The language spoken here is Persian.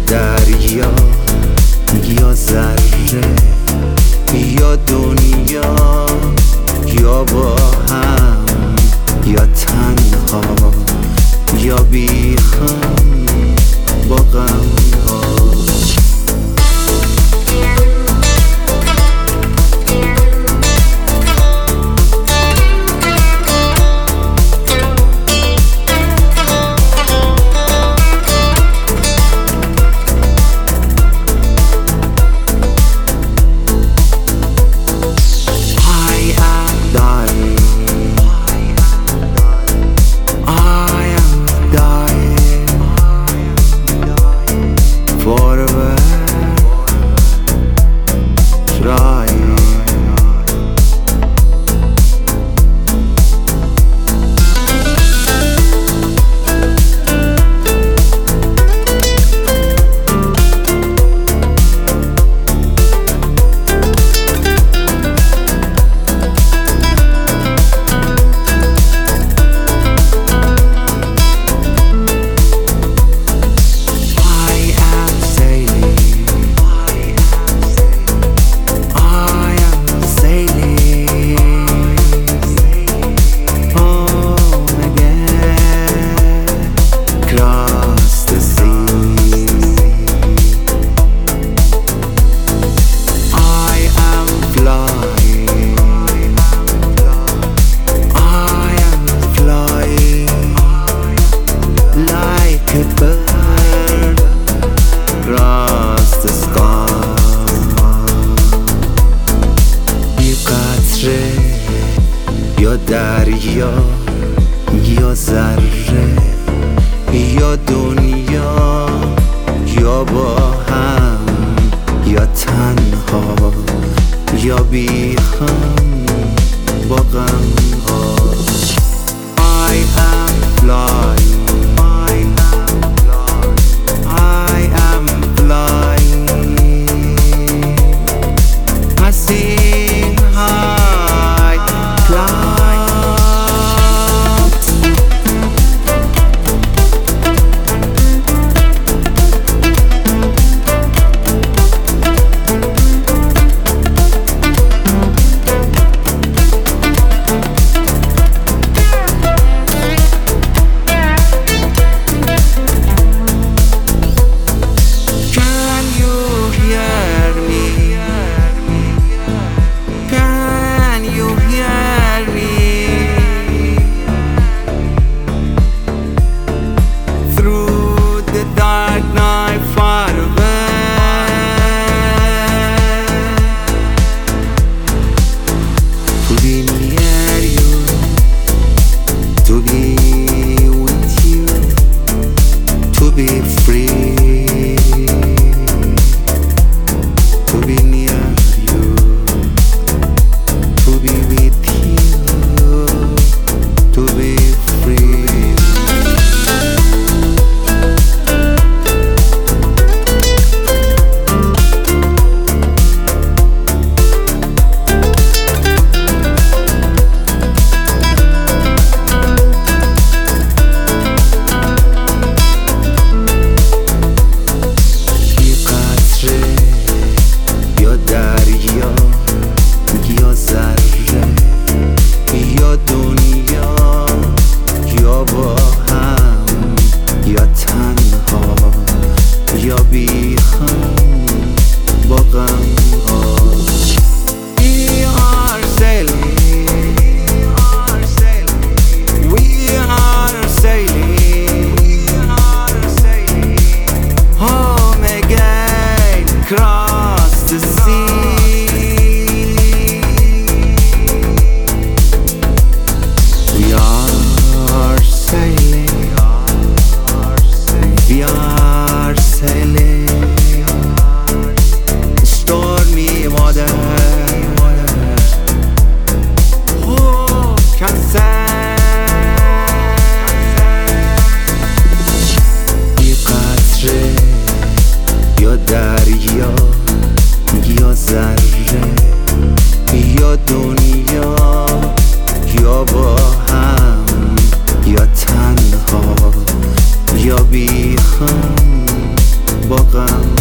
دریا یا ذره یا دنیا یا با هم یا تنها یا بی خم با غم ها. یا دریا یا ذره یا دنیا یا با هم یا تنها یا بی خم با غم ها. I am flying, I am flying, passing high clouds. دریا یا ذره یا دنیا یا با هم یا تنها یا بی خم با غم